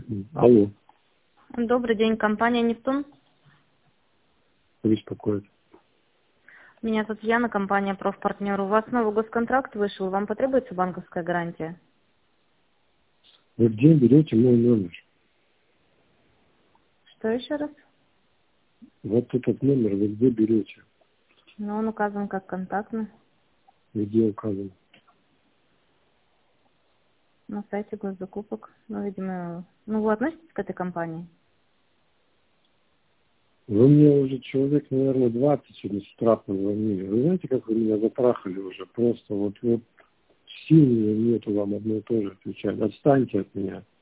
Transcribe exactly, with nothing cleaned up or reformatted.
Алло, Добрый день, компания «Нептун». беспокоит. Меня зовут Яна, компания «Профпартнер». У вас новый госконтракт вышел, вам потребуется банковская гарантия? Вы где берете мой номер? Что еще раз? Вот этот номер вы где берете? Ну, он указан как контактный Где указан? на сайте госзакупок. Ну, видимо, ну, вы относитесь к этой компании? Вы мне уже человек, наверное, двадцать сегодня с утра позвонили. Вы знаете, как вы меня затрахали уже? Просто вот, вот сил нету вам одно и то же отвечать. Отстаньте от меня.